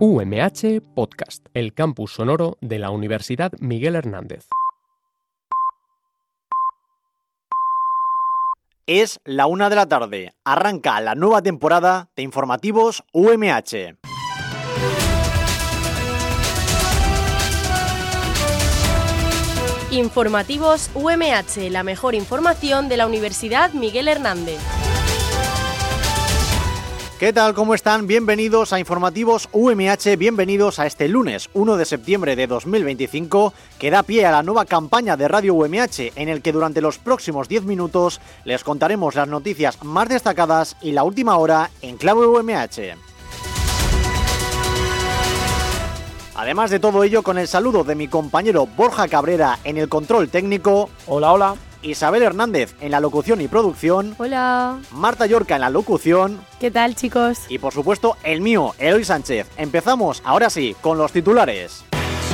UMH Podcast, el campus sonoro de la Universidad Miguel Hernández. Es la 1 de la tarde. Arranca la nueva temporada de Informativos UMH. Informativos UMH, la mejor información de la Universidad Miguel Hernández. ¿Qué tal? ¿Cómo están? Bienvenidos a Informativos UMH, bienvenidos a este lunes 1 de septiembre de 2025, que da pie a la nueva campaña de Radio UMH, en el que durante los próximos 10 minutos les contaremos las noticias más destacadas y la última hora en clave UMH. Además de todo ello, con el saludo de mi compañero Borja Cabrera en el control técnico. Hola, hola. Isabel Hernández en la locución y producción. Hola. Marta Yorca en la locución. ¿Qué tal, chicos? Y por supuesto el mío, Eloy Sánchez. Empezamos ahora sí con los titulares.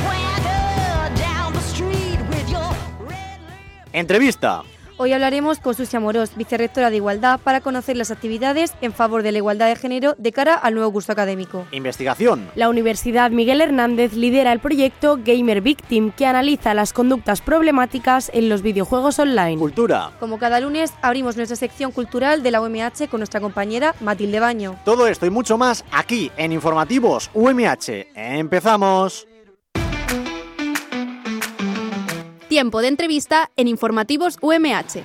Entrevista. Hoy hablaremos con Susi Amorós, vicerrectora de Igualdad, para conocer las actividades en favor de la igualdad de género de cara al nuevo curso académico. Investigación. La Universidad Miguel Hernández lidera el proyecto Gamer Victim, que analiza las conductas problemáticas en los videojuegos online. Cultura. Como cada lunes, abrimos nuestra sección cultural de la UMH con nuestra compañera Matilde Baño. Todo esto y mucho más aquí en Informativos UMH. ¡Empezamos! Tiempo de entrevista en Informativos UMH.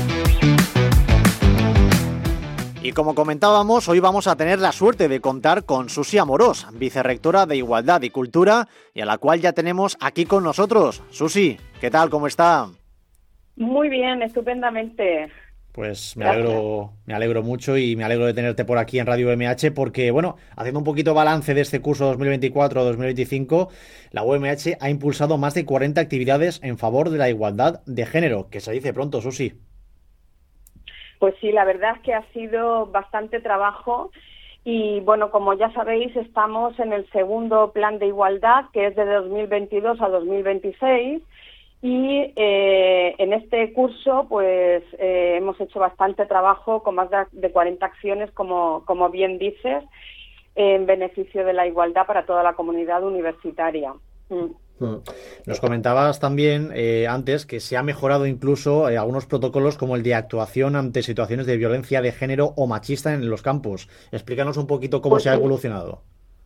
Y como comentábamos, hoy vamos a tener la suerte de contar con Susi Amorós, vicerrectora de Igualdad y Cultura, y a la cual ya tenemos aquí con nosotros. Susi, ¿qué tal? ¿Cómo está? Muy bien, estupendamente. Pues me alegro mucho y me alegro de tenerte por aquí en Radio UMH porque, bueno, haciendo un poquito balance de este curso 2024-2025, la UMH ha impulsado más de 40 actividades en favor de la igualdad de género, que se dice pronto, Susi. Pues sí, la verdad es que ha sido bastante trabajo y, bueno, como ya sabéis, estamos en el segundo plan de igualdad, que es de 2022 a 2026, y en este curso pues hemos hecho bastante trabajo con más de 40 acciones, como bien dices, en beneficio de la igualdad para toda la comunidad universitaria. Nos comentabas también antes que se ha mejorado incluso algunos protocolos como el de actuación ante situaciones de violencia de género o machista en los campus. Explícanos un poquito cómo se ha evolucionado.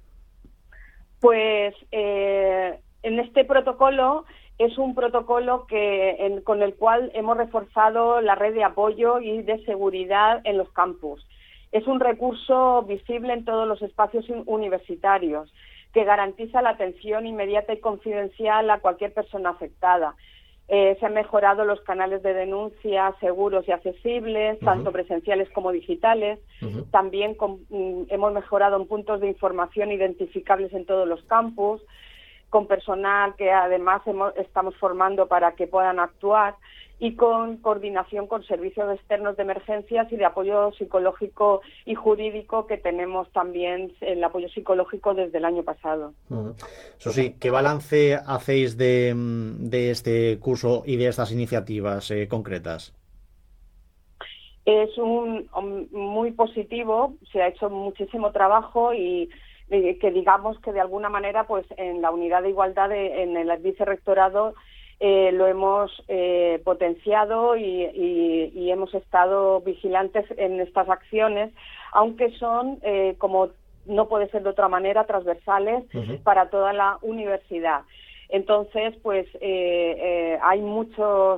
Pues en este protocolo es un protocolo con el cual hemos reforzado la red de apoyo y de seguridad en los campus. Es un recurso visible en todos los espacios universitarios que garantiza la atención inmediata y confidencial a cualquier persona afectada. Se han mejorado los canales de denuncia seguros y accesibles, tanto presenciales como digitales. También hemos mejorado en puntos de información identificables en todos los campus, con personal que además estamos formando para que puedan actuar, y con coordinación con servicios externos de emergencias y de apoyo psicológico y jurídico, que tenemos también el apoyo psicológico desde el año pasado. Eso sí, ¿qué balance hacéis de este curso y de estas iniciativas concretas? Es muy positivo, se ha hecho muchísimo trabajo y que digamos que de alguna manera pues en la unidad de igualdad en el vicerrectorado lo hemos potenciado y hemos estado vigilantes en estas acciones, aunque son, como no puede ser de otra manera, transversales para toda la universidad. Entonces, pues hay muchas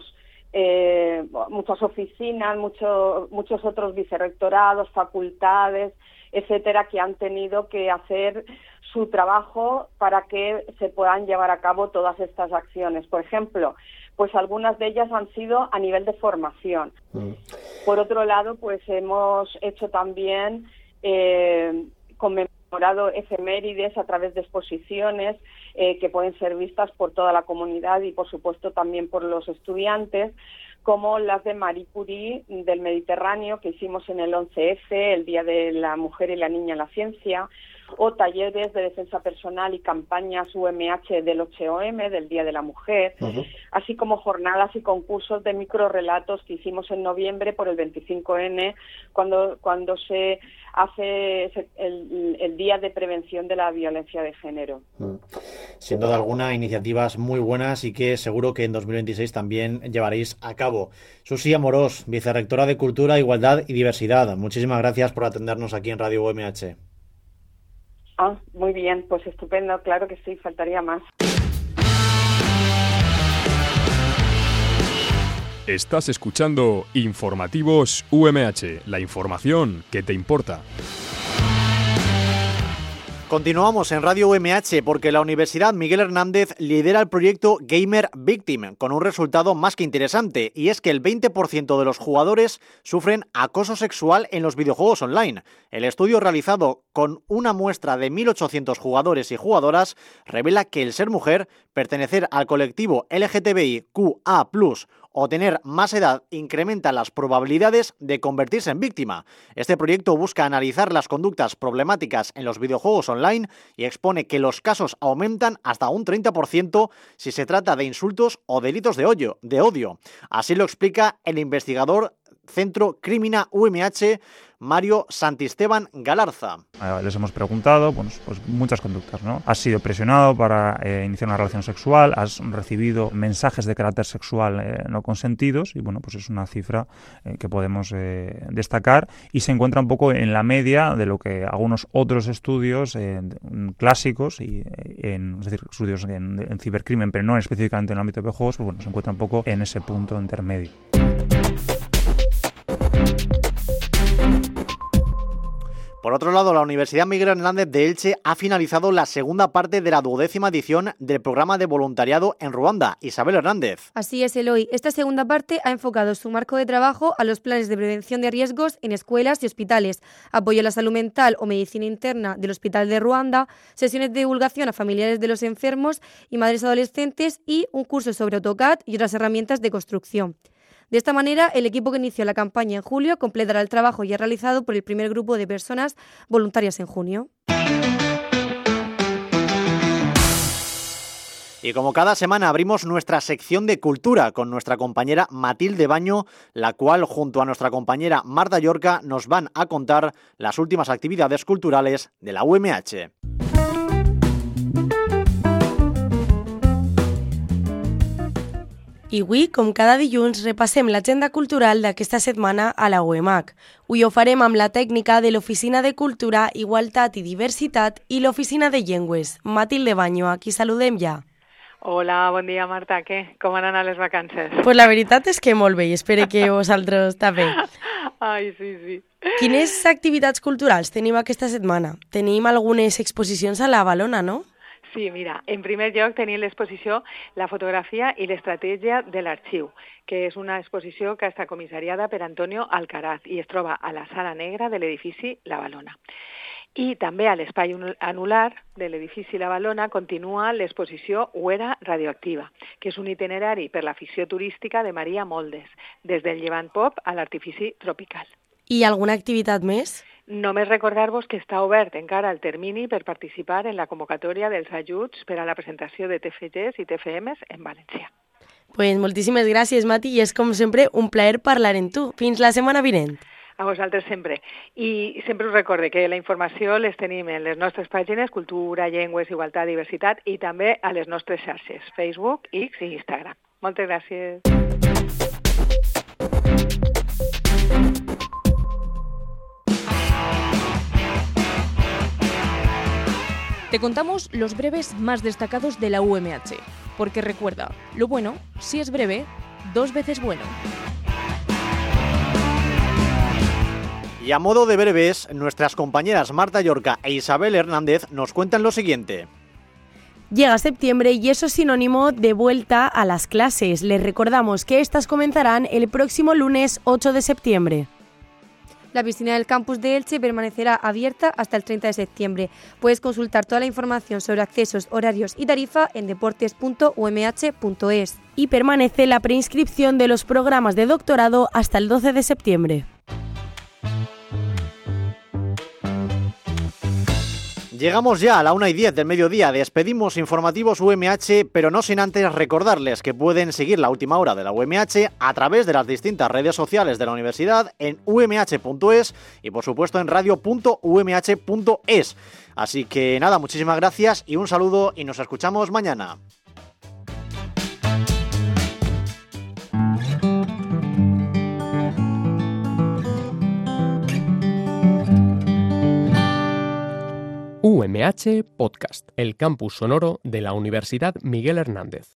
oficinas, muchos otros vicerrectorados, facultades, etcétera, que han tenido que hacer su trabajo para que se puedan llevar a cabo todas estas acciones. Por ejemplo, pues algunas de ellas han sido a nivel de formación. Por otro lado, pues hemos hecho también conmemorado efemérides a través de exposiciones que pueden ser vistas por toda la comunidad y, por supuesto, también por los estudiantes, como las de Marie Curie del Mediterráneo, que hicimos en el 11F, el Día de la Mujer y la Niña en la Ciencia, o talleres de defensa personal y campañas UMH del 8M, del Día de la Mujer, así como jornadas y concursos de microrelatos que hicimos en noviembre por el 25N, cuando se hace el Día de Prevención de la Violencia de Género. Sin duda alguna, iniciativas muy buenas y que seguro que en 2026 también llevaréis a cabo. Susi Amorós, vicerrectora de Cultura, Igualdad y Diversidad. Muchísimas gracias por atendernos aquí en Radio UMH. Muy bien, pues estupendo, claro que sí, faltaría más. Estás escuchando Informativos UMH, la información que te importa. Continuamos en Radio UMH porque la Universidad Miguel Hernández lidera el proyecto Gamer Victim con un resultado más que interesante, y es que el 20% de los jugadores sufren acoso sexual en los videojuegos online. El estudio realizado con una muestra de 1.800 jugadores y jugadoras revela que el ser mujer, pertenecer al colectivo LGTBIQA+, o tener más edad incrementa las probabilidades de convertirse en víctima. Este proyecto busca analizar las conductas problemáticas en los videojuegos online y expone que los casos aumentan hasta un 30% si se trata de insultos o delitos de odio. Así lo explica el investigador Centro Crimina UMH, Mario Santisteban Galarza. Les hemos preguntado pues muchas conductas, ¿no? Has sido presionado para iniciar una relación sexual, has recibido mensajes de carácter sexual no consentidos, y bueno, pues es una cifra que podemos destacar, y se encuentra un poco en la media de lo que algunos otros estudios clásicos, es decir, estudios en cibercrimen, pero no específicamente en el ámbito de videojuegos, pues bueno, se encuentra un poco en ese punto intermedio. Por otro lado, la Universidad Miguel Hernández de Elche ha finalizado la segunda parte de la 12ª edición del programa de voluntariado en Ruanda. Isabel Hernández. Así es, Eloy. Esta segunda parte ha enfocado su marco de trabajo a los planes de prevención de riesgos en escuelas y hospitales, apoyo a la salud mental o medicina interna del Hospital de Ruanda, sesiones de divulgación a familiares de los enfermos y madres adolescentes y un curso sobre AutoCAD y otras herramientas de construcción. De esta manera, el equipo que inició la campaña en julio completará el trabajo ya realizado por el primer grupo de personas voluntarias en junio. Y como cada semana abrimos nuestra sección de cultura con nuestra compañera Matilde Baño, la cual junto a nuestra compañera Marta Llorca nos van a contar las últimas actividades culturales de la UMH. I avui, com cada dilluns, repassem l'agenda cultural d'aquesta setmana a la UEMAC. Avui ho farem amb la tècnica de l'Oficina de Cultura, Igualtat i Diversitat i l'Oficina de Llengües. Matilde Baño, a qui saludem ja. Hola, bon dia, Marta. Què? Com han anat les vacances? Pues la veritat és que molt bé i espero que vosaltres també. Ai, sí. Quines activitats culturals tenim aquesta setmana? Tenim algunes exposicions a la Valona, no? Sí, mira, en primer lloc tenim l'exposició La fotografia i l'estratègia de l'arxiu, que és una exposició que està comissariada per Antonio Alcaraz i es troba a la Sala Negra de l'edifici La Valona. I també a l'espai anular de l'edifici La Valona continua l'exposició Huera Radioactiva, que és un itinerari per la ficció turística de Maria Moldes, des del Llevant Pop a l'artifici tropical. I alguna activitat més? Només recordar-vos que està obert encara el termini per participar en la convocatòria dels ajuts per a la presentació de TFGs i TFMs en valencià. Pues moltíssimes gràcies, Mati, i és com sempre un plaer parlar amb tu. Fins la setmana vinent. A vosaltres sempre. I sempre us recorde que la informació les tenim en les nostres pàgines Cultura, Llengües, Igualtat, Diversitat i també a les nostres xarxes, Facebook, X i Instagram. Moltes gràcies. Te contamos los breves más destacados de la UMH, porque recuerda, lo bueno, si es breve, 2 veces bueno. Y a modo de breves, nuestras compañeras Marta Llorca e Isabel Hernández nos cuentan lo siguiente. Llega septiembre y eso es sinónimo de vuelta a las clases. Les recordamos que estas comenzarán el próximo lunes 8 de septiembre. La piscina del campus de Elche permanecerá abierta hasta el 30 de septiembre. Puedes consultar toda la información sobre accesos, horarios y tarifa en deportes.umh.es. Y permanece la preinscripción de los programas de doctorado hasta el 12 de septiembre. Llegamos ya a la 1:10 del mediodía, despedimos informativos UMH, pero no sin antes recordarles que pueden seguir la última hora de la UMH a través de las distintas redes sociales de la universidad en umh.es y por supuesto en radio.umh.es. Así que nada, muchísimas gracias y un saludo y nos escuchamos mañana. UMH Podcast, el campus sonoro de la Universidad Miguel Hernández.